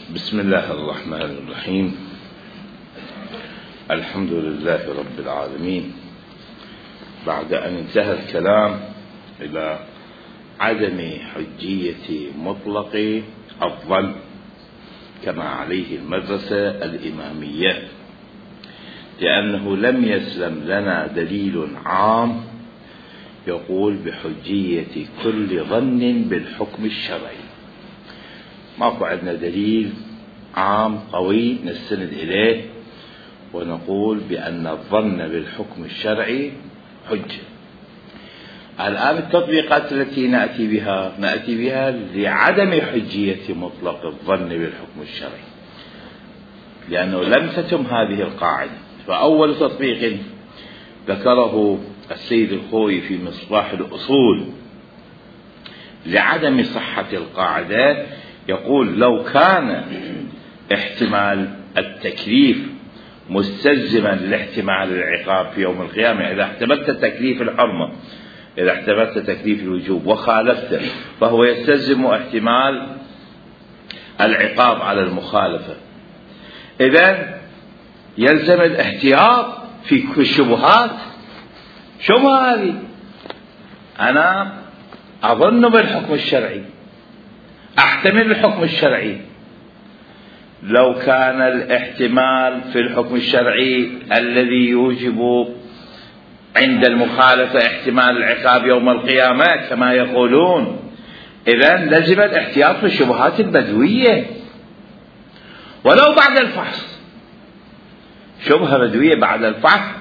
بسم الله الرحمن الرحيم. الحمد لله رب العالمين. بعد أن انتهى الكلام إلى عدم حجية مطلق الظن كما عليه المدرسة الإمامية، لأنه لم يسلم لنا دليل عام يقول بحجية كل ظن بالحكم الشرعي. ماكو عندنا دليل عام قوي نستند إليه ونقول بأن الظن بالحكم الشرعي حجة. الآن التطبيقات التي نأتي بها لعدم حجية مطلق الظن بالحكم الشرعي، لأنه لم تتم هذه القاعدة. فأول تطبيق ذكره السيد الخوئي في مصباح الأصول لعدم صحة القاعدة، يقول لو كان احتمال التكليف مستلزما لاحتمال العقاب في يوم القيامة، إذا احتملت تكليف الحرمة، إذا احتملت تكليف الوجوب وخالفته، فهو يستلزم احتمال العقاب على المخالفة. إذن يلزم الاحتياط في الشبهات. شبهة هذه أنا أظن بالحكم الشرعي، أحتمل الحكم الشرعي. لو كان الاحتمال في الحكم الشرعي الذي يوجب عند المخالفة احتمال العقاب يوم القيامة كما يقولون، إذن لزم الاحتياط في الشبهات البدوية ولو بعد الفحص. شبهة بدوية بعد الفحص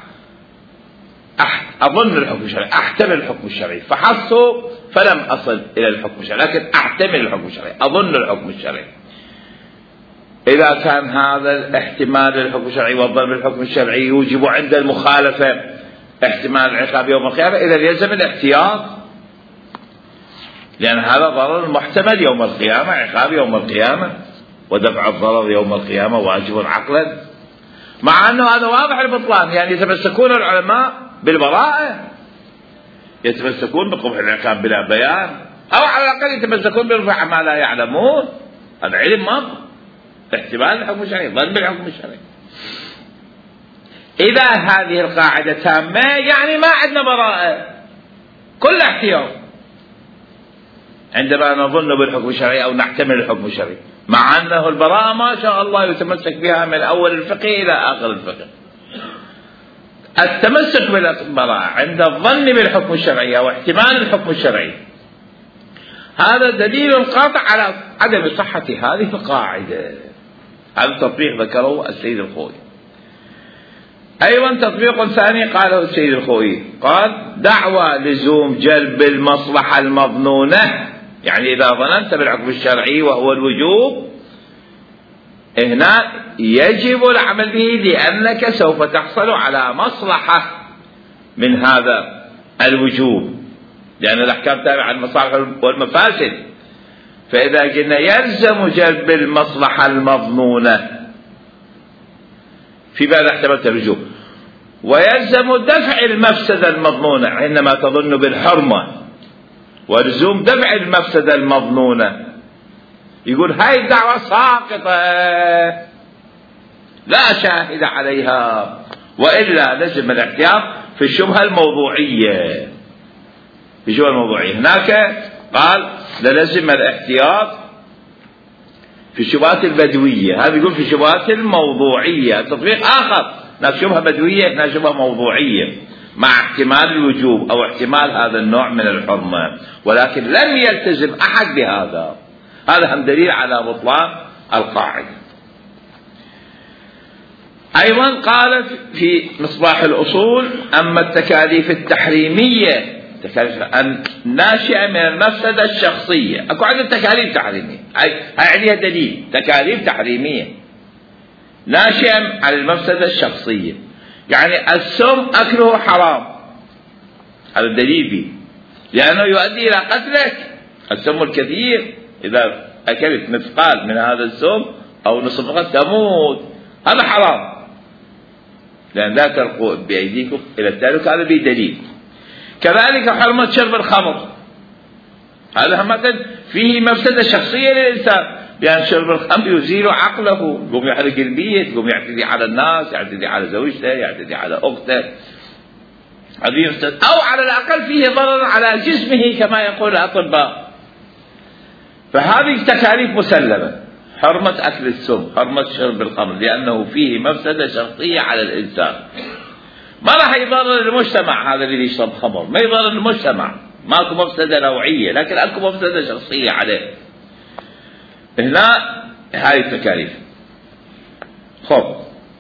أظن الحكم الشرعي، أحتمل الحكم الشرعي، فحصته فلم أصل إلى الحكم الشرعي لكن أحتمل الحكم الشرعي، أظن الحكم الشرعي. إذا كان هذا الاحتمال للحكم الشرعي والظن بالحكم الشرعي يوجب عند المخالفة احتمال العقاب يوم القيامة، إذا يلزم الاحتياط، لأن هذا ضرر محتمل يوم القيامة، عقاب يوم القيامة، ودفع الضرر يوم القيامة واجب عقلا، مع أنه هذا واضح البطلان. يعني يتمسكون العلماء بالبراءة، يتمسكون بقبح العقاب بلا بيان، أو على الأقل يتمسكون برفع ما لا يعلمون. العلم ما احتمال الحكم الشرعي، ظن بالحكم الشرعي. إذا هذه القاعدة تامة يعني ما عندنا براءة، كل احتياط عندما نظن بالحكم الشرعي أو نحتمل الحكم الشرعي، مع أنه البراءة ما شاء الله يتمسك بها من أول الفقه إلى آخر الفقه. التمسك بالبراءة عند الظن بالحكم الشرعي أو احتمال الحكم الشرعي هذا دليل قاطع على عدم صحة هذه القاعدة. هذا التطبيق ذكره السيد الخوئي. أيضا تطبيق ثاني قاله السيد الخوئي، قال دعوى لزوم جلب المصلحة المظنونة، يعني إذا ظننت بالحكم الشرعي وهو الوجوب هنا يجب العمل به، لأنك سوف تحصل على مصلحة من هذا الوجوب، لأن الأحكام تابعة المصالح والمفاسد. فإذا قلنا يلزم جلب المصلحة المظنونة في بعد احتمالات الوجوب، ويلزم دفع المفسدة المظنونة عندما تظن بالحرمة، ولزوم دفع المفسدة المظنونة، يقول هاي الدعوة ساقطة لا شاهد عليها، وإلا لزم الاحتياط في الشبهة الموضوعية. في الشبهة الموضوعية هناك قال للزم الاحتياط في الشبهات البدوية، هذا يقول في الشبهات الموضوعية. تطبيق آخر، هناك شبهة بدوية، هناك شبهة موضوعية مع احتمال الوجوب أو احتمال هذا النوع من الحرمة، ولكن لم يلتزم أحد بهذا. هذا هم دليل على بطلان القاعدة. أيضا قال في مصباح الأصول أما التكاليف التحريمية الناشئة من المفسدة الشخصية، أكو عندنا تكاليف تحريمية، هاي عليها دليل، تكاليف تحريمية ناشئة عن المفسدة الشخصية، يعني السم أكله حرام، هذا الدليل به، لأنه يؤدي إلى قتلك. السم الكثير إذا أكلت مثقال من هذا السم أو نصف قد تموت، هذا حرام، لأن لا تلقوا بأيديكم إلى التهلكة، هذا به دليل. كذلك حرمة شرب الخمر، هذا همة فيه مفسدة شخصية للإنسان، بأن شرب الخمر يزيل عقله، يقوم يحرق البيت، يقوم يعتدي على الناس، يعتدي على زوجته، يعتدي على أخته، أو على الأقل فيه ضرر على جسمه كما يقول الأطباء. فهذه تكاليف مسلمة: حرمة أكل السم، حرمة شرب الخمر، لأنه فيه مفسدة شخصية على الإنسان. ما راح يضرر المجتمع هذا اللي يشرب خمر، ما يضرر المجتمع، ماكو مفسدة نوعية، لكن أكو مفسدة شخصية عليه. هنا هاي التكاليف. خب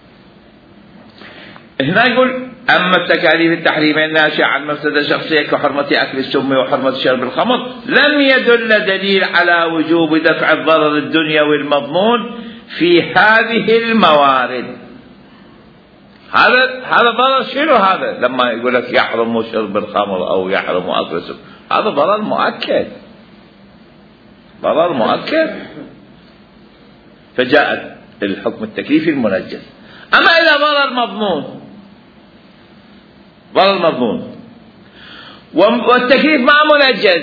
هنا يقول: أما التكاليف التحريمية الناشئة عن مفسدة شخصية كحرمة أكل السم وحرمة شرب الخمر لم يدل دليل على وجوب دفع الضرر الدنيوي المضمون في هذه الموارد. هذا ضرر شنو هذا؟ لما يقول لك يحرم شرب الخمر أو يحرم أكل السم، هذا ضرر مؤكد، ضرر مؤكد. فجاءت الحكم التكليفي المنجز. أما إذا ضرر مضمون، ضرر مضمون والتكليف ما منجز،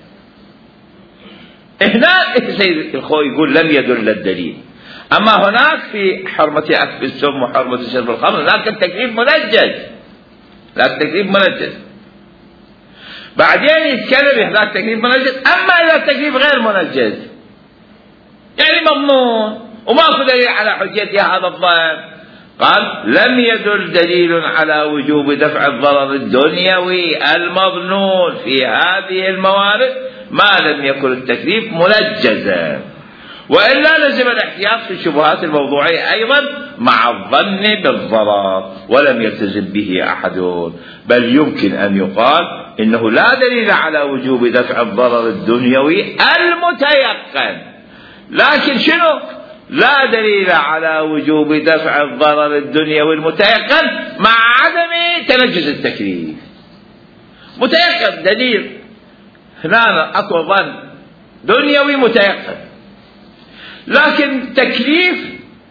هنا السيد الخوي يقول لم يدل الدليل. أما هناك في حرمة أكل السم وحرمة شرب الخمر هناك التكليف منجز، لا التكليف منجز. بعدين يتكلم هناك التكليف منجز. أما إذا التكليف غير منجز، يعني مضمون وماكو دليل على حجية هذا الظن، قال لم يدل دليل على وجوب دفع الضرر الدنيوي المظنون في هذه الموارد ما لم يكن التكليف منجزا، وإلا لزم الاحتياط في الشبهات الموضوعية أيضا مع الظن بالضرر، ولم يلتزم به أحد، بل يمكن أن يقال إنه لا دليل على وجوب دفع الضرر الدنيوي المتيقن، لكن شنو؟ لا دليل على وجوب دفع الضرر الدنيوي المتيقن مع عدم تنجز التكليف. متيقن دليل، هنا أكو ظن دنيوي متيقن، لكن تكليف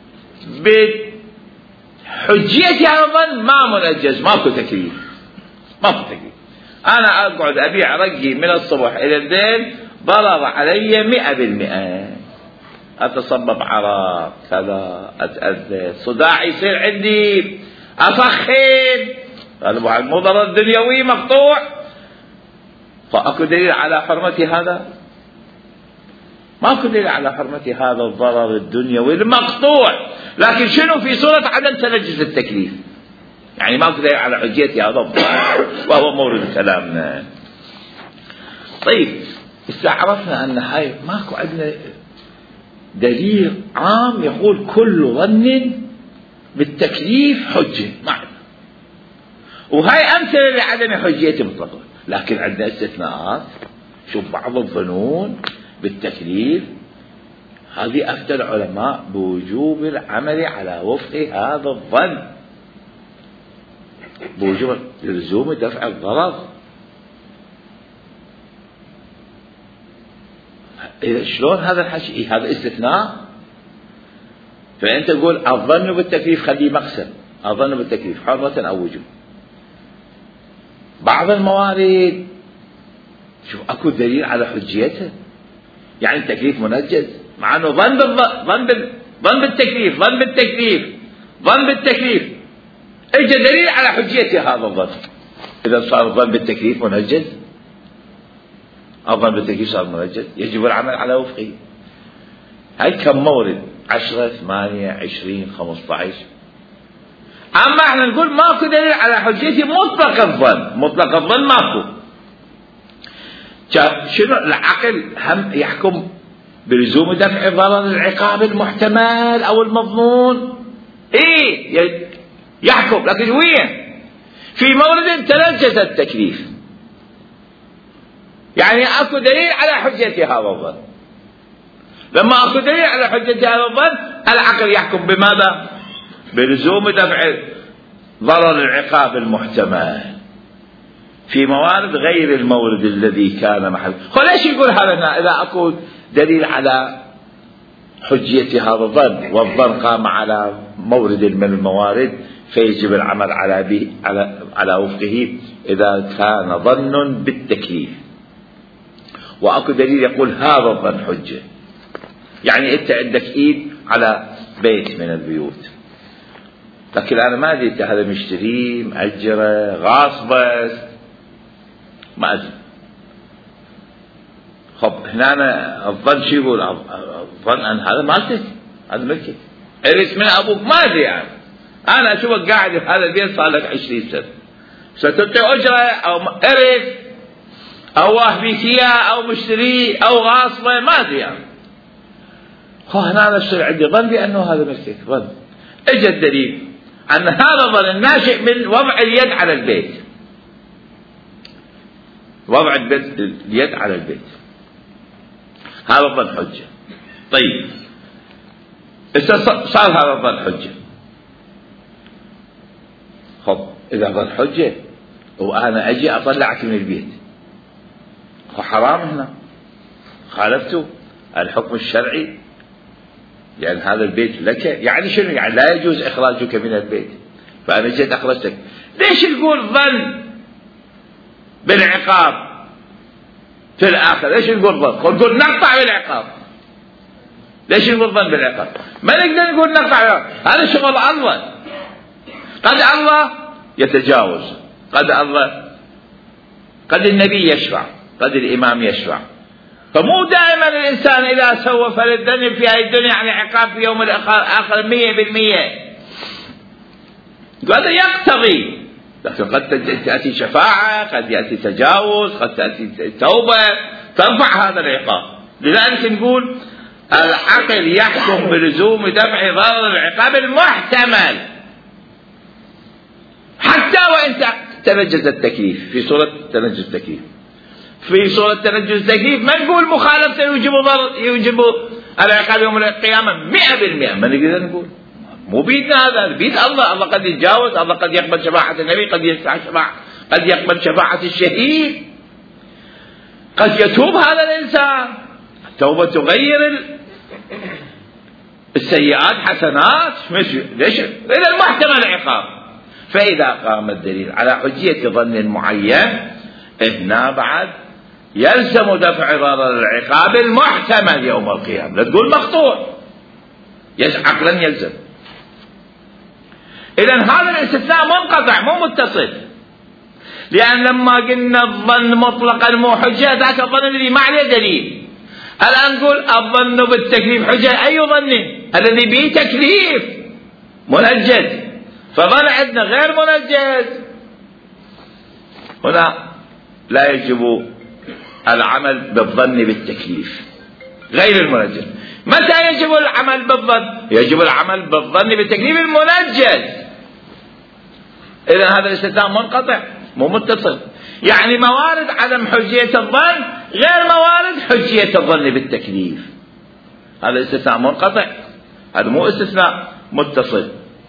بحجية هذا الظن ما منجز، ماكو تكليف، ماكو تكليف. أنا أقعد أبيع رقي من الصبح إلى الليل، ضرر علي 100%، أتصبب عرق كذا، أتأذى، صداع يصير عندي، أسخن، هذا مو ضرر دنيوي مقطوع. فأكو دليل على حرمة هذا؟ ماكو دليل على حرمة هذا الضرر الدنيوي المقطوع، لكن شنو؟ في صورة عدم تنجز التكليف، يعني ماكو دليل على حجية هذا الضرر، وهو مورد كلامنا. طيب استعرفنا أن هاي ماكو عندنا دليل عام يقول كل ظن بالتكليف حجة معنا، وهاي أمثلة لعدم حجية مطلقة، لكن عندنا استثناءات. شوف بعض الظنون بالتكليف هذه أفتى العلماء بوجوب العمل على وفق هذا الظن، بوجوب لزوم دفع الضرر. شلون هذا الحكي؟ هذا استثناء. فأنت تقول الظن بالتكليف خليه مقسم، الظن بالتكليف حرمة أو وجوب. بعض الموارد شوف أكو دليل على حجيته، يعني التكليف منجز، مع أنه ظن بالتكليف اجى دليل على حجية هذا الظن. إذا صار الظن بالتكليف منجز، الظن بالتكليف صار منجز، يجب العمل على وفقه. هاي كم مورد؟ 10 8 20 15. أما احنا نقول ماكو دليل على حجية مطلق الظن ماكو. شنو العقل هم يحكم بلزوم دفع ضرر العقاب المحتمل أو المظنون؟ إيه يحكم، لكن وين؟ في مورد تنجز التكليف، يعني أكو دليل على حجية هذا الظن. لما أكو دليل على حجية هذا الظن العقل يحكم بماذا؟ بلزوم دفع ضرر العقاب المحتمل في موارد غير المورد الذي كان محل. ليش يقول هذا؟ إذا أكو دليل على حجية هذا الظن والظن قام على مورد من الموارد فيجب العمل على وفقه إذا كان ظن بالتكليف، وأكو دليل يقول هذا الظن حجة. يعني أنت عندك إيد على بيت من البيوت، لكن أنا ما أدري أنت هذا مشتري مأجره غاصبه ما أدري. خب هنا أنا الظن شو يقول؟ الظن أن هذا مالتك، هذا ملكك، إرث من أبوك، ما أدري يعني. أنا أشوفك قاعد في هذا البيت صار لك 20 سنة، ستعطي أجرة أو إرث أو واهبيك إياه أو مشتري أو غاصبه ما أدري يعني. هنا أنا أصير عندي ظن بأنه هذا ملكك، ظن. إجا الدليل أن هذا الظن الناشئ من وضع اليد على البيت، وضع اليد على البيت، هذا الظن حجة. طيب صار هذا الظن حجة. خب إذا ظن حجة وأنا أجي أطلعك من البيت، هو حرام هنا، خالفته الحكم الشرعي، يعني هذا البيت لك، يعني شنو؟ يعني لا يجوز إخراجك من البيت، فأنا جيت أخرجتك. ليش نقول ظن بالعقاب في الآخر؟ ليش نقول ظن؟ نقول نقطع بالعقاب. ليش نقول ظن بالعقاب؟ ما نقدر نقول نقطع بالعقاب، هذا شغل الله. قد الله يتجاوز، قد الله، قد النبي يشفع، قد الإمام يشفع. فمو دائما الإنسان إذا سوى فللذنب في هذه الدنيا يعني عقاب في يوم الآخر 100%. هذا يقتضي، لكن قد تأتي شفاعة، قد يأتي تجاوز، قد تأتي توبة ترفع هذا العقاب. لذلك نقول العقل يحكم بلزوم دفع ضرر العقاب المحتمل حتى وإن تنجز التكليف. في صورة تنجز التكليف، في صورة تنجز التكليف ما نقول مخالفة يوجب العقاب يوم القيامة 100%، ما نقدر نقول، مو بيدنا هذا، بيد الله. الله قد يتجاوز، الله قد يقبل شفاعة النبي، قد يشفع شفاعة، قد يقبل شفاعة الشهيد، قد يتوب هذا الإنسان، التوبة تغير السيئات حسنات، ليش؟ إلى المحتمل عقاب. فإذا قام الدليل على حجية ظن معين، هنا بعد يلزم دفع ضرر العقاب المحتمل يوم القيامة، لا تقول مقطوع، عقلا يلزم. إذن هذا الاستثناء منقطع مو متصل، لأن لما قلنا الظن مطلقا مو حجة، ذاك الظن الذي ما عليه دليل. الآن نقول الظن بالتكليف حجة، أي ظن؟ الذي به تكليف منجز، فظن عندنا غير منجز، هنا لا يجب العمل بالظن بالتكليف غير المنجز. متى يجب العمل بالظن؟ يجب العمل بالظن بالتكليف المنجز. إذن هذا الاستثناء منقطع مو متصل، يعني موارد عدم حجية الظن غير موارد حجية الظن بالتكليف. هذا استثناء منقطع، هذا مو استثناء متصل.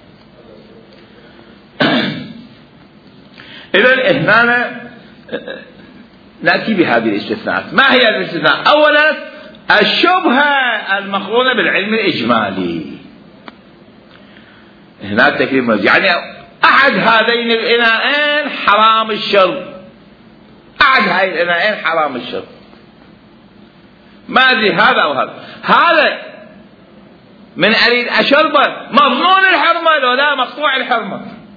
إذن هنا نأتي بهذه الاستثناءات. ما هي الاستثناء؟ أولا الشبهة المقرونة بالعلم الإجمالي، هنا التكليف منجز، يعني أحد هذين الإناءين حرام الشرب، أحد هذين الإناءين حرام الشرب، ما أدري هذا أو هذا، هذا من أريد أشربه مضمون الحرمة لو لا مقطوع الحرمة؟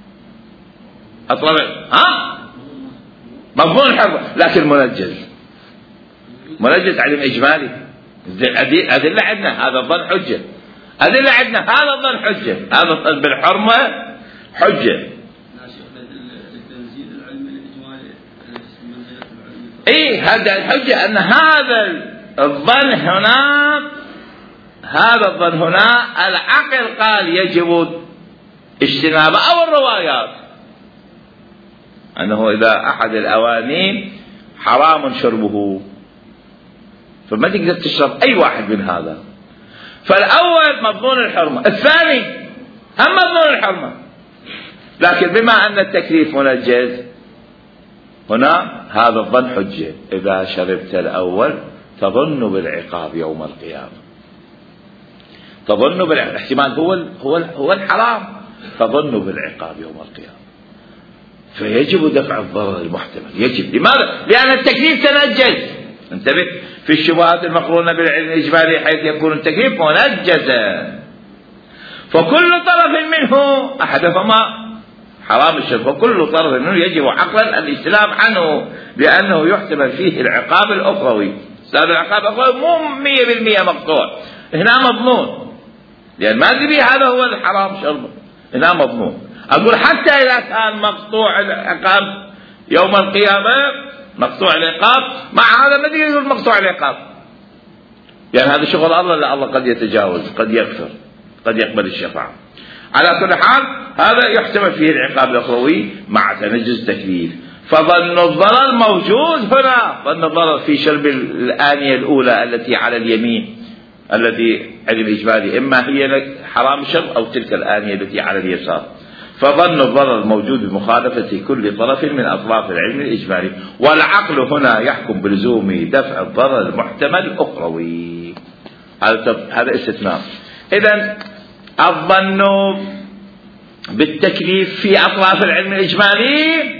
أطلع مضمون الحرمة، لكن منجز علم إجمالي. أدلة عندنا، هذا الظن حجة، أدلة عندنا، هذا الظن حجة، هذا الظن بالحرمة حجة. إيه هذا الحجة أن هذا الظن هنا، هذا الظن هنا العقل قال يجب اجتنابه، أو الروايات أنه إذا أحد الأوانين حرام شربه، فما تقدر تشرب أي واحد من هذا. فالأول مضمون الحرمة، الثاني هم مضمون الحرمة، لكن بما أن التكليف منجز هنا هذا الظن حجة. إذا شربت الأول تظن بالعقاب يوم القيامة، تظن بالاحتمال هو الحرام، تظن بالعقاب يوم القيامة، فيجب دفع الضرر المحتمل، يجب. لماذا؟ لأن التكليف تنجز، انتبه، في الشبهات المقرونة بالعلم الإجمالي حيث يكون التكليف منجزا، فكل طرف منه أحدهما حرام الشرب، وكل طرف منه يجب عقلا الاجتناب عنه، لأنه يحتمل فيه العقاب الأخروي. العقاب الأخروي مو 100% مقطوع، هنا مضمون، لأن ما أدري هذا هو الحرام شربه، هنا مضمون. أقول حتى إذا كان مقطوع العقاب يوم القيامة، مقطوع العقاب، مع هذا ما يقول مقطوع العقاب، يعني هذا شغل الله، لا الله قد يتجاوز، قد يغفر، قد يقبل الشفاعة. على كل حال هذا يحتمل فيه العقاب الأخروي مع تنجز التكليف. فظن الضرر موجود هنا، ظن الضرر في شرب الآنية الأولى التي على اليمين، التي علم إجمالي، إما هي حرام الشرب أو تلك الآنية التي على اليسار. فظن الضرر موجود بمخالفة كل طرف من أطراف العلم الإجمالي، والعقل هنا يحكم بلزوم دفع الضرر المحتمل الأخروي. هذا استثناء. إذن الظن بالتكليف في أطراف العلم الإجمالي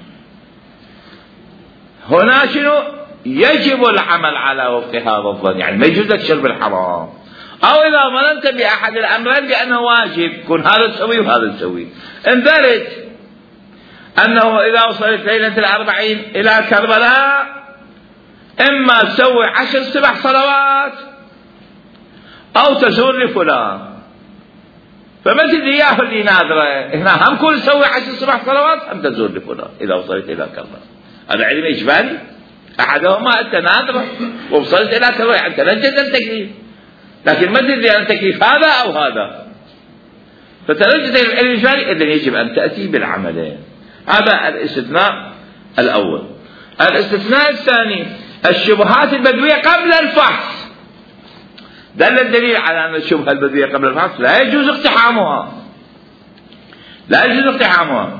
هنا شنو؟ يجب العمل على وفق هذا الظن، يعني ما يجوز لك شرب الحرام، أو إذا ظننت بأحد الأمرين بأنه واجب، كن هذا تسوي وهذا تسوي. انذرت أنه إذا وصلت ليلة 40 إلى كربلاء إما تسوي 10 سبع صلوات أو تزور لفلان، فما تدري ياهو اللي نادرة هنا، هم كل تسوي 10 سبع صلوات هم تزور لفلان إذا وصلت إلى كربلاء. هذا علم إجمالي، أحدهما أنت نادرة ووصلت إلى كربلاء، أنت نجد التكليف، لكن ما تدري أن التكليف هذا أو هذا، فتنجد العلم الإجمالي إذن يجب أن تأتي بالعملين. هذا الاستثناء الأول. الاستثناء الثاني الشبهات البدوية قبل الفحص. دل الدليل على أن الشبهة البدوية قبل الفحص لا يجوز اقتحامها، لا يجوز اقتحامها.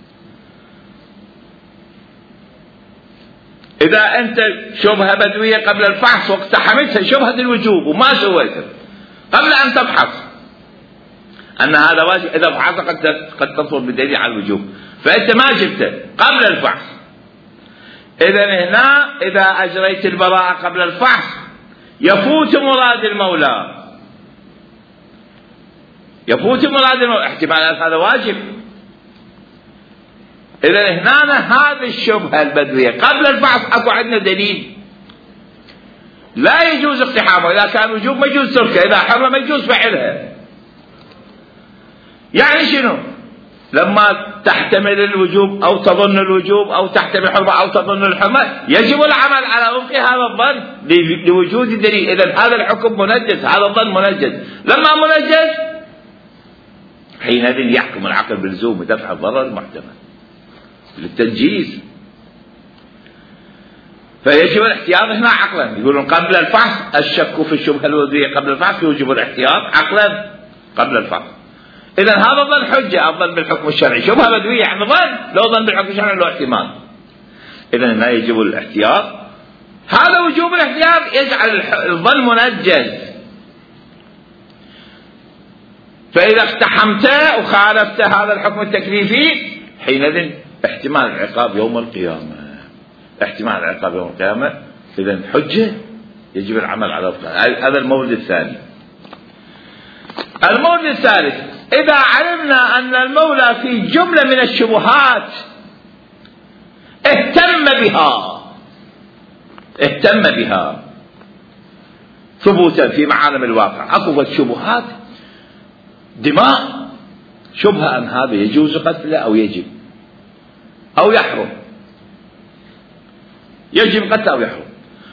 إذا أنت شبهة بدوية قبل الفحص واقتحمتها شبهة الوجوب وما سويتها قبل أن تبحث أن هذا واجب، إذا فحصت قد تطلب بالدليل على الوجوب، فأنت ما جبته قبل الفحص. إذن هنا إذا أجريت البراءة قبل الفحص يفوت مراد المولى، يفوت مراد المولى، احتمالات هذا واجب. إذن هنا هذه الشبهة البدوية قبل الفحص أكو عندنا دليل لا يجوز اقتحامه، إذا كان وجوب ما يجوز تركه، إذا حرم ما يجوز فعلها. يعني شنو؟ لما تحتمل الوجوب أو تظن الوجوب أو تحتمل الحرمة أو تظن الحرمة يجب العمل على وفق هذا الظن لوجود الدليل. إذن هذا الحكم منجز، هذا الظن منجز. لما منجز حينئذ يحكم العقل بلزوم دفع الضرر المحتمل للتنجيز. فيجب الاحتياط هنا عقلا. يقولون قبل الفحص الشك في الشبهة البدوية قبل الفحص يوجب الاحتياط عقلا قبل الفحص. إذن هذا ظن حجة، الظن بالحكم الشرعي. شبهة بدوية يعني ظن، لو ظن بالحكم الشرعي له احتمال. إذن هنا يجب الاحتياط. هذا وجوب الاحتياط يجعل الظن منجز. فإذا اقتحمت وخالفت هذا الحكم التكليفي حينئذ احتمال العقاب يوم القيامة، احتمال العقاب يوم القيامة. إذن حجة يجب العمل على هذا المورد الثاني. المورد الثالث إذا علمنا أن المولى في جملة من الشبهات اهتم بها ثبوتا في معالم الواقع. أكو شبهات دماء، شبهة أن هذا يجوز قتله أو يجب أو يحرم، يجب قتله أو يحرم.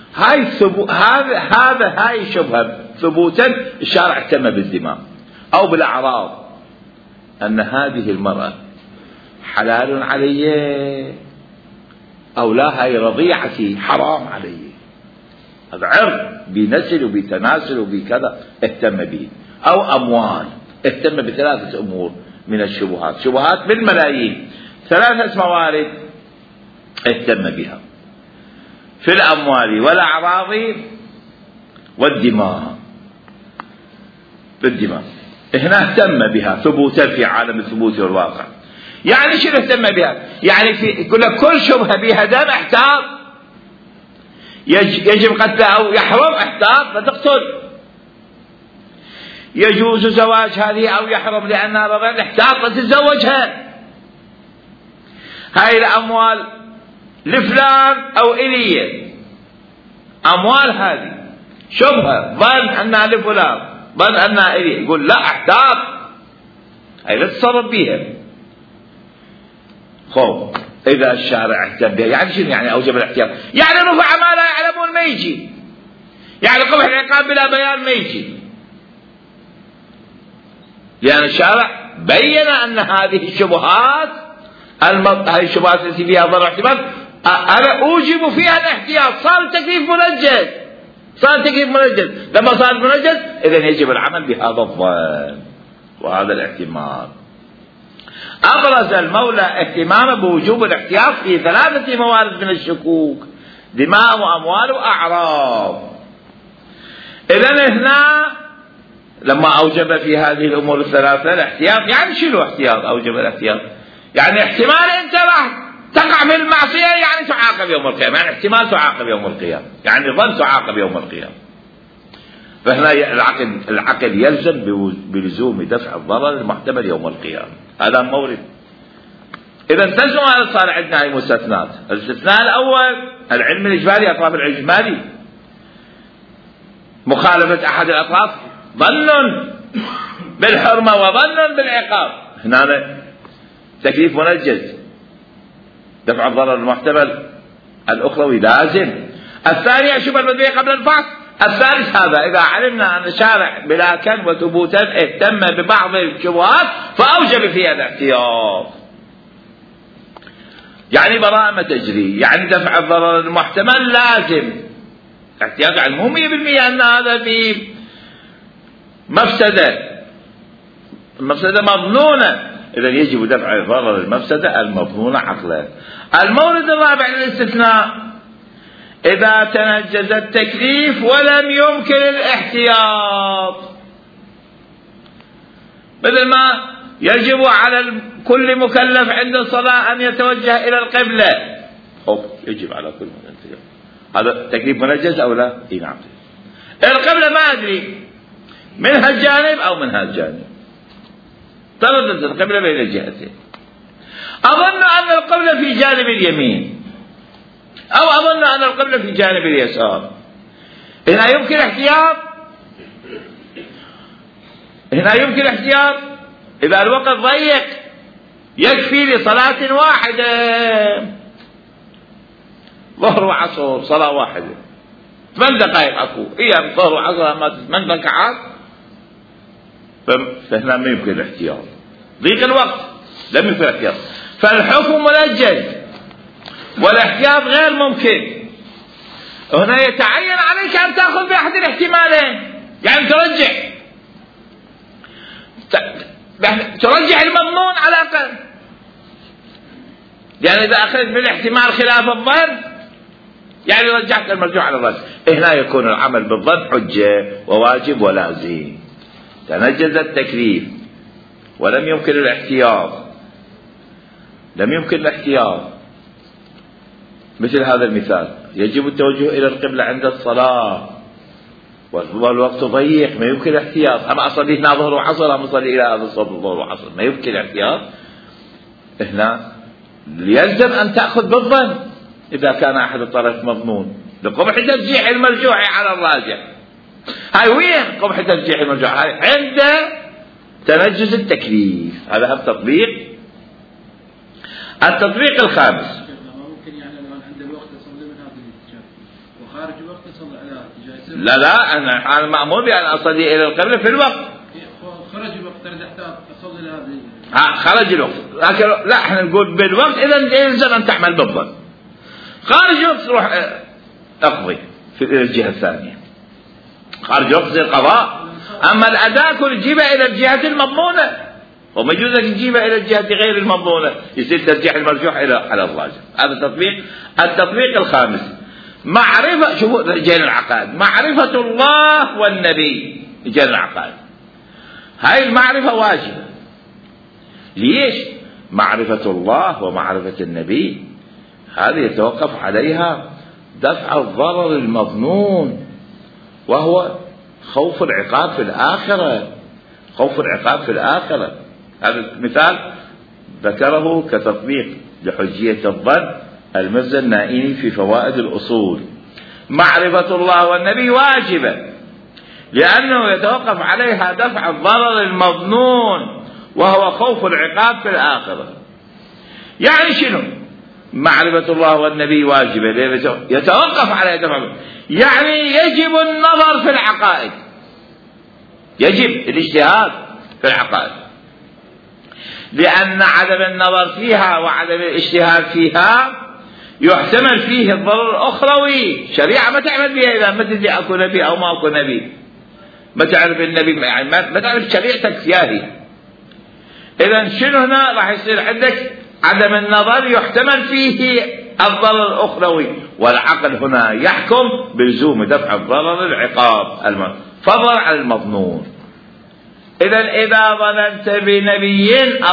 هاي شبهة ثبوتا الشارع اهتم بالدماء أو بالأعراض، أن هذه المرأة حلال علي أو لا، هاي رضيعتي حرام علي، هذا عرض بنسل وبتناسل وبكذا اهتم به، أو أموال اهتم بثلاثة أمور من الشبهات، شبهات بالملايين، 3 موارد اهتم بها في الأموال والأعراض والدماء. بالدماء هنا اهتم بها ثبوتا في عالم الثبوت والواقع. يعني شنو اهتم بها؟ يعني في كل شبهة بها دم احتاط، يجب قتله أو يحرم احتاط فتقتل. يجوز زواج هذه أو يحرم لأنها رضيع احتاط فتتزوجها. هاي الأموال لفلان أو إلي، أموال هذه شبهة ظن أنها لفلان ظن أنها إلي، يقول لا احتاط، هاي لا تتصرف بيها. خوف إذا الشارع اهتم بها، يعني شنو يعني أوجب الاحتياط؟ يعني رفع ما لا يعلمون ما يجي، يعني قبح العقاب بلا بيان ما يجي، لأن الشارع بين أن هذه الشبهات هذه الشبهات التي فيها ضرر احتمال أنا أوجب فيها الاحتياط. صار التكليف منجز، صار التكليف منجز، لما صار منجز إذن يجب العمل بهذا الظن وهذا الاحتمال. أبرز المولى اهتمامه بوجوب الاحتياط في 3 موارد من الشكوك: دماء وأموال وأعراض. إذن هنا لما أوجب في هذه الأمور ال3 الاحتياط، يعني شنو احتياط؟ أوجب الاحتياط يعني احتمال أنت راح تقع في المعصية، يعني تعاقب يوم القيامة، يعني احتمال تعاقب يوم القيامة، يعني ظن تعاقب يوم القيامة. فهنا العقل يلزم بلزوم دفع الضرر المحتمل يوم القيامة، هذا مورد. إذا استلزم هذا صار عندنا أي مستثنات. الاستثناء الأول العلم الإجمالي، أطراف العلم الإجمالي، مخالفة أحد الأطراف ظن بالحرمة وظن بالعقاب، هنا تكليف منجز دفع الضرر المحتمل الأخروي لازم. الثانية شبه المدعي قبل الفحص. الثالث هذا إذا علمنا أن الشارع بلاكا وثبوتا اهتم ببعض الشبهات فأوجب فيها الاحتياط، يعني براءة ما تجري، يعني دفع الضرر المحتمل لازم. احتياط يعني مو 100% أن هذا في مفسدة مظنونة، إذا يجب دفع ضرر المفسدة المظنونة عقلا. المورد الرابع للاستثناء إذا تنجز التكليف ولم يمكن الاحتياط، مثل ما يجب على كل مكلف عند الصلاة أن يتوجه إلى القبلة، يجب على كل مكلف. هذا تكليف منجز أو لا؟ إيه نعم. القبلة ما أدري من هالجانب أو من هالجانب، تردد القبلة بين الجهتين، أظن أن القبلة في جانب اليمين أو أظن أن القبلة في جانب اليسار، هنا يمكن احتياط، هنا يمكن احتياط. إذا الوقت ضيق يكفي لصلاة واحدة، ظهر وعصر صلاة واحدة 8 دقائق أكو، هي ظهر وعصر ما 8 ركعات، فهنا ما يمكن الاحتياط، ضيق الوقت لم يمكن الاحتياط، فالحكم منجز والاحتياط غير ممكن. هنا يتعين عليك أن تأخذ بأحد الاحتمالين، يعني ترجح المضمون على الأقل، يعني إذا أخذت بالاحتمال خلاف الظن يعني رجحت المرجوح على الراجح. هنا يكون العمل بالظن حجة وواجب ولازم. تنجز التكليف ولم يمكن الاحتياط، لم يمكن الاحتياط، مثل هذا المثال: يجب التوجه إلى القبلة عند الصلاة والوقت ضيق، ما يمكن الاحتياط، أما أصلي هنا ظهر وعصر، أما أصلي إلى هذا الصف ظهر وعصر، ما يمكن الاحتياط. هنا يلزم أن تأخذ بالظن إذا كان أحد الطرف مضمون، لقبح ترجيح المرجوح على الراجح. هاي وين قبح ترجيح المرجوح؟ هاي عند تنجز التكليف. هذا التطبيق. التطبيق الخامس، ممكن يعني لو عند الوقت أصلي من هذا الاتجاه وخارج الوقت أصلي على اتجاه. لا أنا مأمور بأن أصلي إلى القبلة في الوقت. خرج الوقت أريد أصلي إلى هذه. خرج الوقت، لكن لا احنا نقول بالوقت، إذا يلزم أن تعمل بالظن. خارج الوقت تروح اقضي في الجهة الثانية، خارج الوقت زي القضاء. أما الأداء كل تجيبه إلى الجهة المضمونة، وما يجوز لك تجيبه إلى الجهة غير المضمونة، يصير ترجيح المرجوح على الراجح. هذا التطبيق. التطبيق الخامس، معرفة، شوفوا رجال العقائد، معرفة الله والنبي. رجال العقائد هاي المعرفة واجبة. ليش؟ معرفة الله ومعرفة النبي هذه يتوقف عليها دفع الضرر المظنون، وهو خوف العقاب في الآخرة. خوف العقاب في الآخرة، هذا المثال ذكره كتطبيق لحجية الظن المرزا النائيني في فوائد الأصول. معرفة الله والنبي واجبة لأنه يتوقف عليها دفع الضرر المظنون وهو خوف العقاب في الآخرة. يعني شنو معرفة الله والنبي واجبة؟ يتوقف عليها دفع، يعني يجب النظر في العقائد، يجب الاجتهاد في العقائد، لأن عدم النظر فيها وعدم الاجتهاد فيها يحتمل فيه الضرر الأخروي. شريعة ما تعمل بها إذا ما تدري أكو نبي أو ما أكو نبي، ما تعرف النبي، يعني ما تعرف شريعتك سياهي. إذا شنو هنا راح يصير عندك؟ عدم النظر يحتمل فيه الضرر الأخروي، والعقل هنا يحكم بلزوم دفع الضرر العقاب فضلا عن المظنون. إذا ظننت بنبي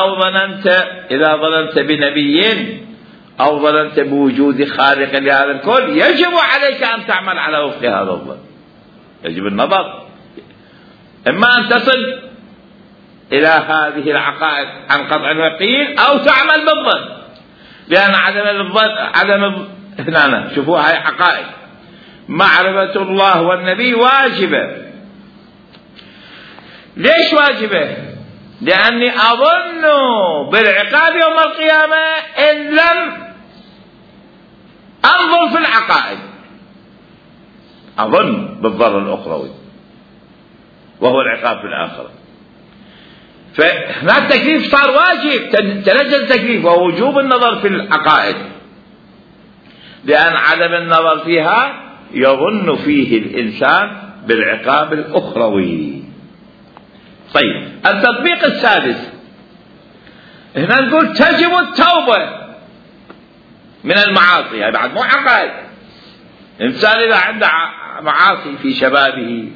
أو ظننت بوجود خالق لهذا الكون، يجب عليك أن تعمل على وفق هذا الظن، يجب النظر، إما أن تصل إلى هذه العقائد عن قطع اليقين أو تعمل بالظن، لأن هنا شوفوا هاي عقائد. معرفة الله والنبي واجبة. ليش واجبة؟ لأني أظن بالعقاب يوم القيامة إن لم أنظر في العقائد، أظن بالضرر الأخروي وهو العقاب في الآخرة. فهنا التكليف صار واجب، تنزل التكليف وهو وجوب النظر في العقائد، لأن عدم النظر فيها يظن فيه الإنسان بالعقاب الأخروي. طيب التطبيق السادس، هنا نقول تجب التوبة من المعاصي. يعني بعد مو عقائد، الإنسان إذا عنده معاصي في شبابه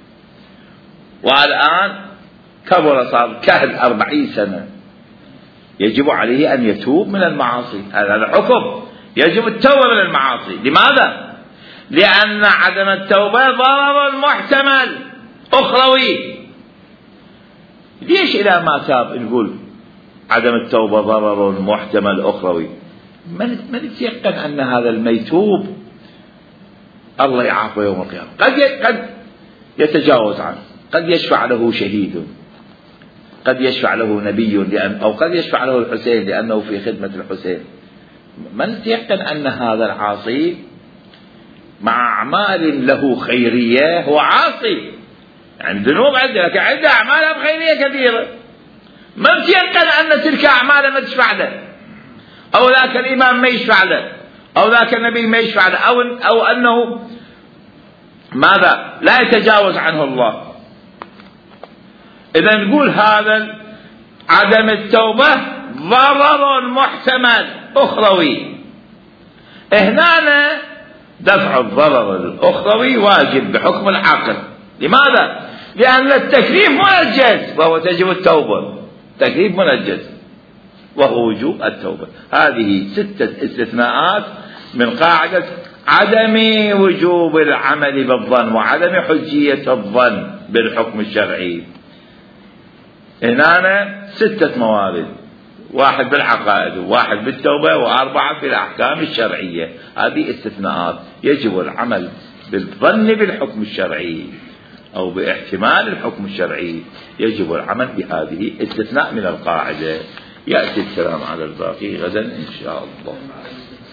والآن كبر صار كهل 40 سنة، يجب عليه أن يتوب من المعاصي، هذا حكم، يجب التوبة من المعاصي. لماذا؟ لأن عدم التوبة ضرر محتمل أخروي. ليش إذا ما تاب نقول عدم التوبة ضرر محتمل أخروي؟ من يتيقن أن هذا الميتوب الله يعافه يوم القيامة، قد يتجاوز عنه، قد يشفع له شهيد، قد يشفع له نبي، أو قد يشفع له الحسين لأنه في خدمة الحسين. من يتيقن أن هذا العاصي مع أعمال له خيرية هو عاصي، يعني ذنوب عنده لكن عنده أعمال خيرية كثيرة، ما يتيقن أن تلك أعمال ما تشفع له، أو ذاك الإمام ما يشفع له، أو ذاك النبي ما يشفع له، أو أنه ماذا لا يتجاوز عنه الله. إذا نقول هذا عدم التوبة ضرر محتمل أخروي. هنا دفع الضرر الأخروي واجب بحكم العقل. لماذا؟ لأن التكليف منجز وهو تجب التوبة، تكليف منجز وهو وجوب التوبة. هذه 6 استثناءات من قاعدة عدم وجوب العمل بالظن وعدم حجية الظن بالحكم الشرعي. هنا 6 موارد، 1 بالعقائد، 1 بالتوبة، و4 في الأحكام الشرعية. هذه استثناءات يجب العمل بالظن بالحكم الشرعي أو باحتمال الحكم الشرعي، يجب العمل بهذه استثناء من القاعدة. يأتي الكلام على الباقي غدا إن شاء الله.